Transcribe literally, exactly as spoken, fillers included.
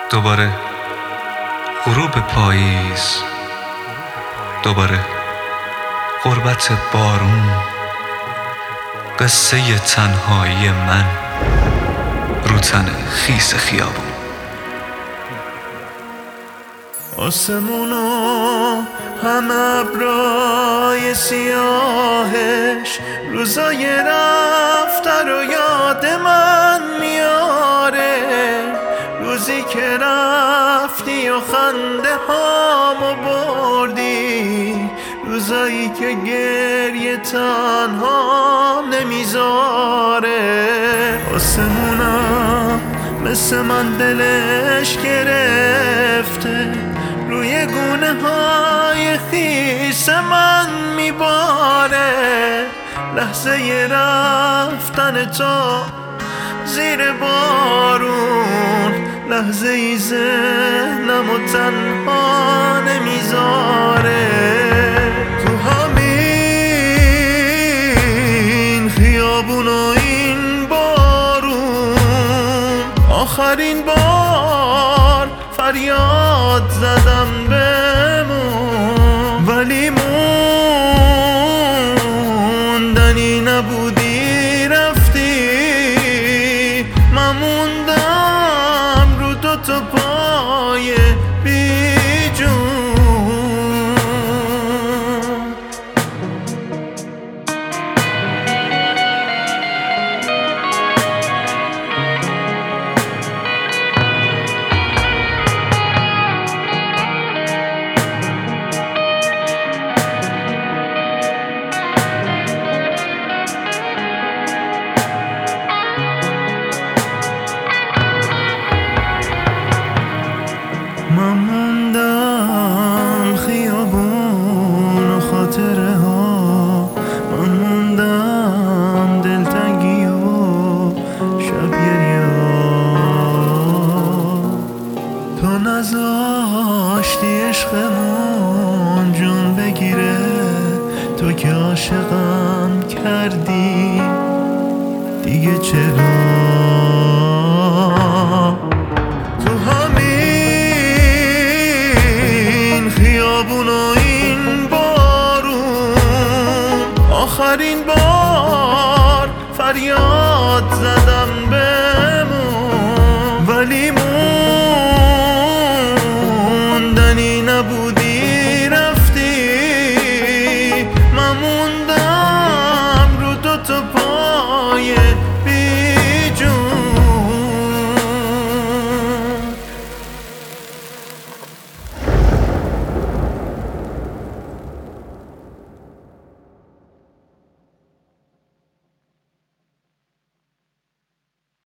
دوباره غروب پاییز، دوباره غربت بارون، قصه تنهایی من رو تن خیس خیابون. آسمونو هم ابرای سیاهش روزای رفته رو یاد من میاره، روزی که رفتی و خنده هامو بردی، روزایی که گریه تنها نمیذاره. آسمونم مثل من دلش گرفته، روی گونه های خیس من میباره، لحظه رفتن تو زیر بارون، لحظه ای ذهنم و تنها نمیذاره. تو همین خیابون و این بارون آخرین بار فریاد زدم بمون، ولی موندنی نبودی رفتی، من موندم رو دو تا پای بی جون. من موندم خیابون و خاطره ها، من موندم دلتنگی و شب گریه ها، تو نذاشتی عشقمون جون بگیره، تو که عاشقم کردی دیگه چرا؟ تو همین خیابون و این بارون آخرین بار